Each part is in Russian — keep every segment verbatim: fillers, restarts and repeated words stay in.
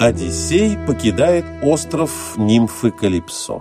Одиссей покидает остров нимфы Калипсо.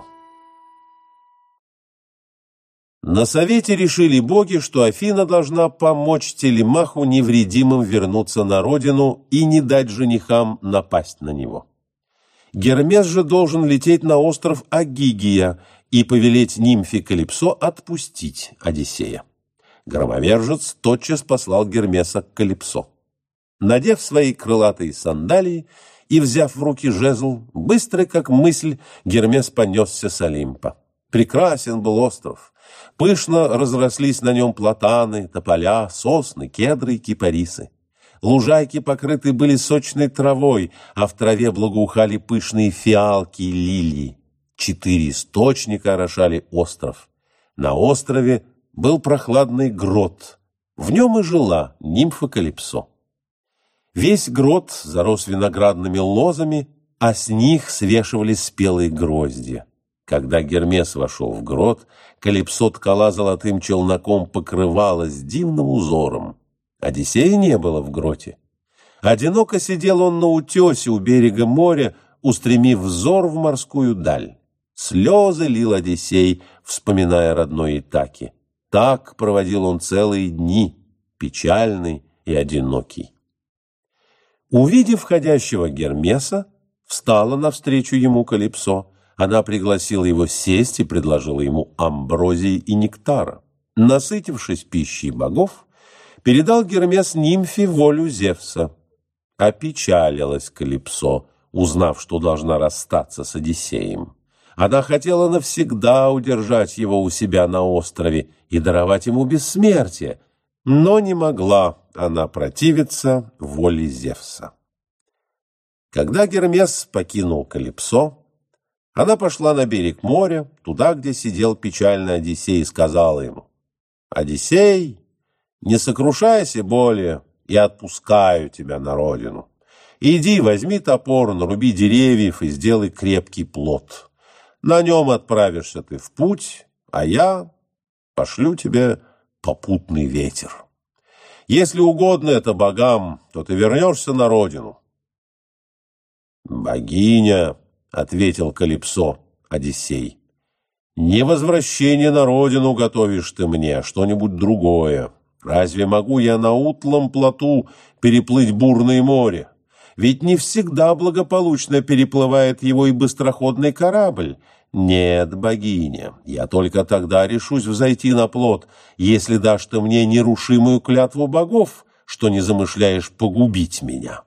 На совете решили боги, что Афина должна помочь Телемаху невредимым вернуться на родину и не дать женихам напасть на него. Гермес же должен лететь на остров Агигия и повелеть нимфе Калипсо отпустить Одиссея. Громовержец тотчас послал Гермеса к Калипсо. Надев свои крылатые сандалии и взяв в руки жезл, быстро как мысль, Гермес понесся с Олимпа. Прекрасен был остров. Пышно разрослись на нем платаны, тополя, сосны, кедры и кипарисы. Лужайки покрыты были сочной травой, а в траве благоухали пышные фиалки и лилии. Четыре источника орошали остров. На острове был прохладный грот. В нем и жила нимфа Калипсо. Весь грот зарос виноградными лозами, а с них свешивались спелые гроздья. Когда Гермес вошел в грот, Калипсо ткала золотым челноком покрывало с дивным узором. Одиссея не было в гроте. Одиноко сидел он на утесе у берега моря, устремив взор в морскую даль. Слезы лил Одиссей, вспоминая родной Итаки. Так проводил он целые дни, печальный и одинокий. Увидев входящего Гермеса, встала навстречу ему Калипсо. Она пригласила его сесть и предложила ему амброзии и нектара. Насытившись пищей богов, передал Гермес нимфе волю Зевса. Опечалилась Калипсо, узнав, что должна расстаться с Одиссеем. Она хотела навсегда удержать его у себя на острове и даровать ему бессмертие, но не могла она противиться воле Зевса. Когда Гермес покинул Калипсо, она пошла на берег моря, туда, где сидел печальный Одиссей, и сказала ему: «Одиссей, не сокрушайся более, я отпускаю тебя на родину. Иди, возьми топор, наруби деревьев и сделай крепкий плот. На нем отправишься ты в путь, а я пошлю тебе попутный ветер. Если угодно это богам, то ты вернешься на родину». «Богиня», — ответил Калипсо Одиссей, — «не возвращение на родину готовишь ты мне, а что-нибудь другое. Разве могу я на утлом плоту переплыть бурное море? Ведь не всегда благополучно переплывает его и быстроходный корабль. Нет, богиня, я только тогда решусь взойти на плот, если дашь ты мне нерушимую клятву богов, что не замышляешь погубить меня».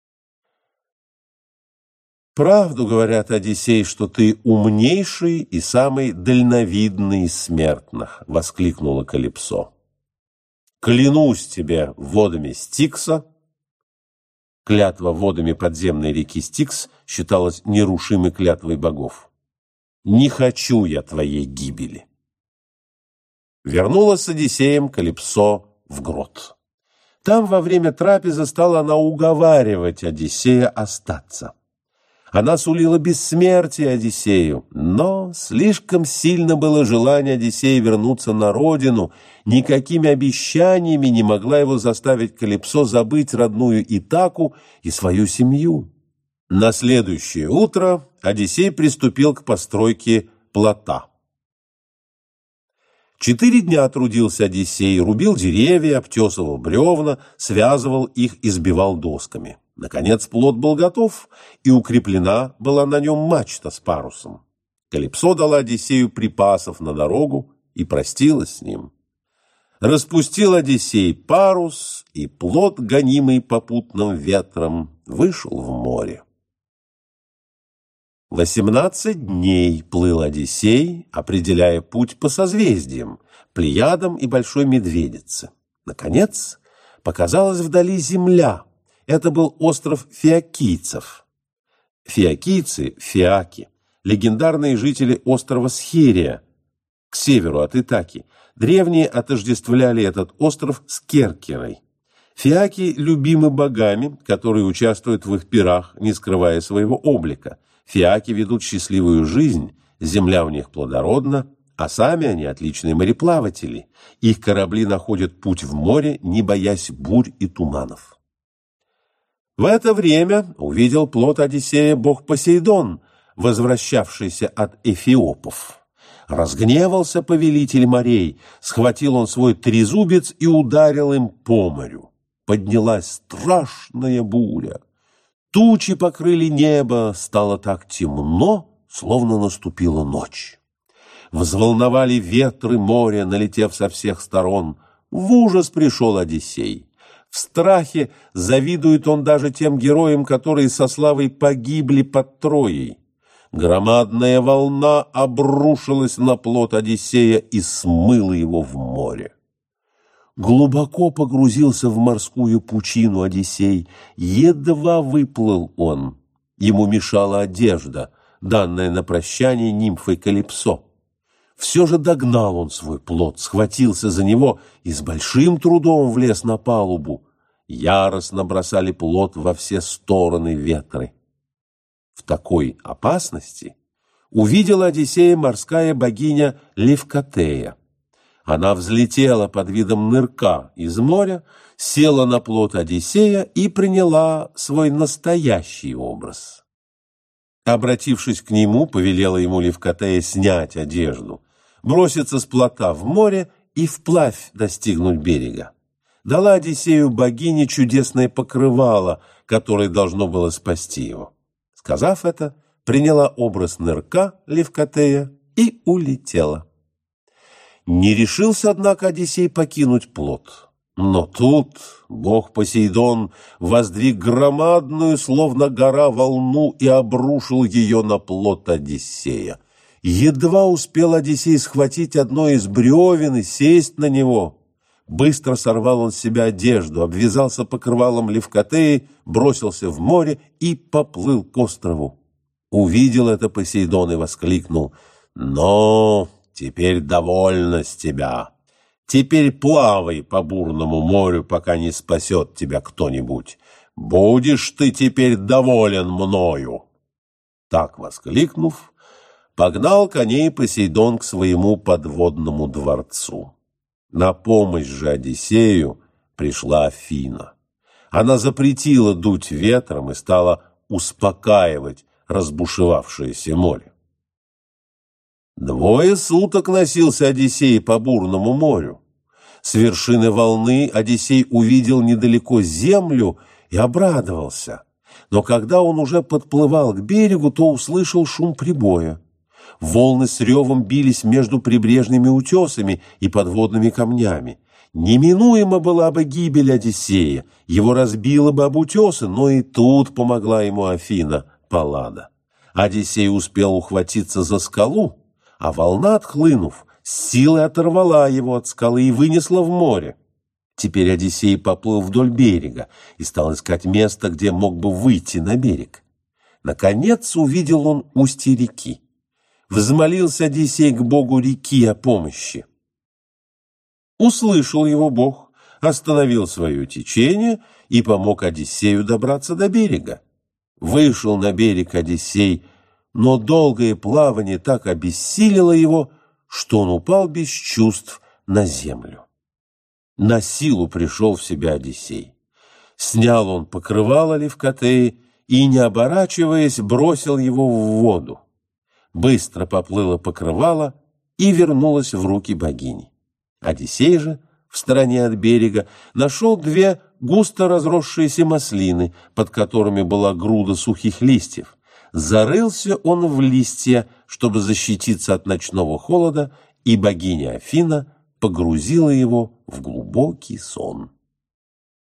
«Правду говорят, Одиссей, что ты умнейший и самый дальновидный из смертных», — воскликнула Калипсо. «Клянусь тебе водами Стикса». Клятва водами подземной реки Стикс считалась нерушимой клятвой богов. «Не хочу я твоей гибели». Вернулась с Одиссеем Калипсо в грот. Там во время трапезы стала она уговаривать Одиссея остаться. Она сулила бессмертие Одиссею, но слишком сильно было желание Одиссея вернуться на родину, никакими обещаниями не могла его заставить Калипсо забыть родную Итаку и свою семью. На следующее утро Одиссей приступил к постройке плота. Четыре дня трудился Одиссей, рубил деревья, обтесывал бревна, связывал их и сбивал досками. Наконец плот был готов, и укреплена была на нем мачта с парусом. Калипсо дала Одиссею припасов на дорогу и простилась с ним. Распустил Одиссей парус, и плот, гонимый попутным ветром, вышел в море. Восемнадцать дней плыл Одиссей, определяя путь по созвездиям, Плеядам и Большой Медведице. Наконец показалась вдали земля. Это был остров фиокийцев. Фиокийцы, фиаки, легендарные жители острова Схирия, к северу от Итаки. Древние отождествляли этот остров с Керкерой. Фиаки любимы богами, которые участвуют в их пирах, не скрывая своего облика. Фиаки ведут счастливую жизнь, земля у них плодородна, а сами они отличные мореплаватели. Их корабли находят путь в море, не боясь бурь и туманов. В это время увидел плод Одиссея бог Посейдон, возвращавшийся от эфиопов. Разгневался повелитель морей, схватил он свой трезубец и ударил им по морю. Поднялась страшная буря. Тучи покрыли небо, стало так темно, словно наступила ночь. Взволновали ветры моря, налетев со всех сторон. В ужас пришел Одиссей. В страхе завидует он даже тем героям, которые со славой погибли под Троей. Громадная волна обрушилась на плот Одиссея и смыла его в море. Глубоко погрузился в морскую пучину Одиссей, едва выплыл он. Ему мешала одежда, данная на прощание нимфой Калипсо. Все же догнал он свой плот, схватился за него и с большим трудом влез на палубу. Яростно бросали плот во все стороны ветры. В такой опасности увидела Одиссея морская богиня Левкотея. Она взлетела под видом нырка из моря, села на плот Одиссея и приняла свой настоящий образ. Обратившись к нему, повелела ему Левкотея снять одежду, броситься с плота в море и вплавь достигнуть берега. Дала Одиссею богине чудесное покрывало, которое должно было спасти его. Сказав это, приняла образ нырка Левкотея и улетела. Не решился, однако, Одиссей покинуть плот. Но тут бог Посейдон воздвиг громадную, словно гора, волну и обрушил ее на плот Одиссея. Едва успел Одиссей схватить одно из бревен и сесть на него. Быстро сорвал он с себя одежду, обвязался покрывалом Левкотеи, бросился в море и поплыл к острову. Увидел это Посейдон и воскликнул: «Но теперь довольно с тебя. Теперь плавай по бурному морю, пока не спасет тебя кто-нибудь. Будешь ты теперь доволен мною». Так воскликнув, погнал коней Посейдон к своему подводному дворцу. На помощь же Одиссею пришла Афина. Она запретила дуть ветром и стала успокаивать разбушевавшееся море. Двое суток носился Одиссей по бурному морю. С вершины волны Одиссей увидел недалеко землю и обрадовался. Но когда он уже подплывал к берегу, то услышал шум прибоя. Волны с ревом бились между прибрежными утесами и подводными камнями. Неминуема была бы гибель Одиссея, его разбило бы об утесы, но и тут помогла ему Афина, Паллада. Одиссей успел ухватиться за скалу, а волна, отхлынув, с силой оторвала его от скалы и вынесла в море. Теперь Одиссей поплыл вдоль берега и стал искать место, где мог бы выйти на берег. Наконец увидел он устье реки. Взмолился Одиссей к богу реки о помощи. Услышал его бог, остановил свое течение и помог Одиссею добраться до берега. Вышел на берег Одиссей, но долгое плавание так обессилило его, что он упал без чувств на землю. На силу пришел в себя Одиссей. Снял он покрывало Левкотеи и, не оборачиваясь, бросил его в воду. Быстро поплыло покрывало и вернулось в руки богини. Одиссей же, в стороне от берега, нашел две густо разросшиеся маслины, под которыми была груда сухих листьев. Зарылся он в листья, чтобы защититься от ночного холода, и богиня Афина погрузила его в глубокий сон.